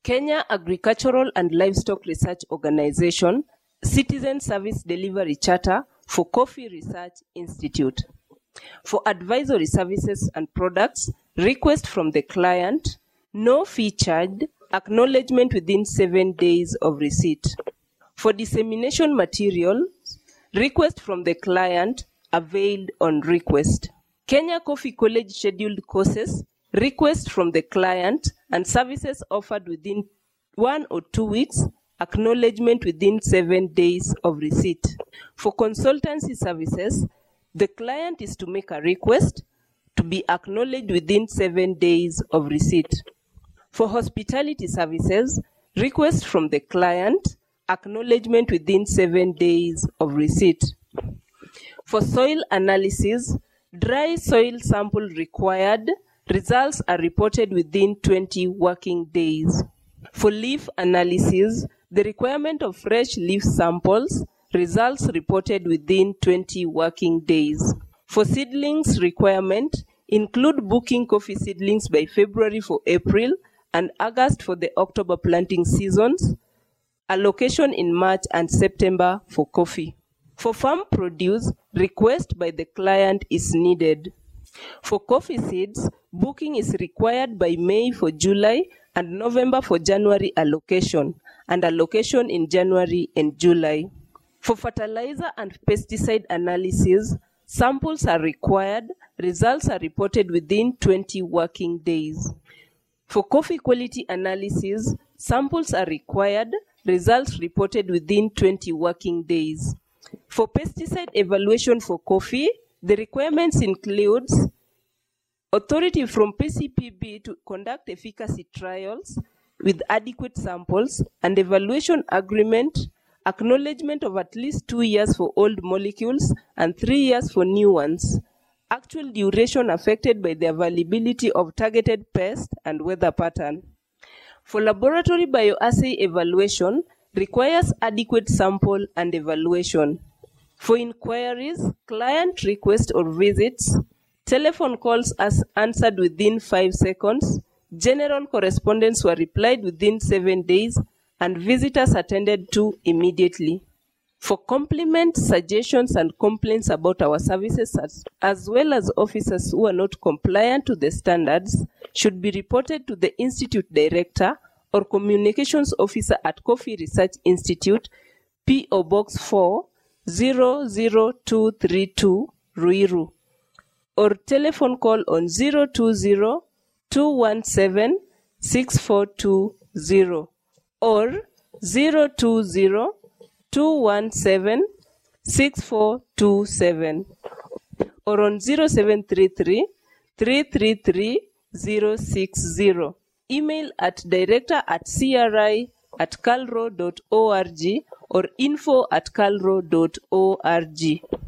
Kenya Agricultural and Livestock Research Organization, Citizen Service Delivery Charter for Coffee Research Institute. For advisory services and products, request from the client, no fee charged, acknowledgement within 7 days of receipt. For dissemination material, request from the client, availed on request. Kenya Coffee College scheduled courses, request from the client, and services offered within 1 or 2 weeks, acknowledgement within 7 days of receipt. For consultancy services, the client is to make a request to be acknowledged within 7 days of receipt. For hospitality services, request from the client, acknowledgement within 7 days of receipt. For soil analysis, dry soil sample required, results are reported within 20 working days. For leaf analysis, the requirement of fresh leaf samples, results reported within 20 working days. For seedlings requirement, include booking coffee seedlings by February for April and August for the October planting seasons, allocation in March and September for coffee. For farm produce, request by the client is needed. For coffee seeds, booking is required by May for July and November for January allocation, and allocation in January and July. For fertilizer and pesticide analysis, samples are required, results are reported within 20 working days. For coffee quality analysis, samples are required, results reported within 20 working days. For pesticide evaluation for coffee, the requirements includes authority from PCPB to conduct efficacy trials with adequate samples and evaluation agreement, acknowledgement of at least 2 years for old molecules and 3 years for new ones, actual duration affected by the availability of targeted pest and weather pattern. For laboratory bioassay evaluation, requires adequate sample and evaluation. For inquiries, client requests or visits, telephone calls as answered within 5 seconds, general correspondence were replied within 7 days, and visitors attended to immediately. For compliments, suggestions, and complaints about our services, as well as officers who are not compliant to the standards, should be reported to the Institute Director or Communications Officer at Coffee Research Institute, P.O. Box 4, 00232, Ruiru, or telephone call on 020-217-6420 or 020-217-6427 or on 0733-333-060. Email at director@cri@calro.org or info@calro.org.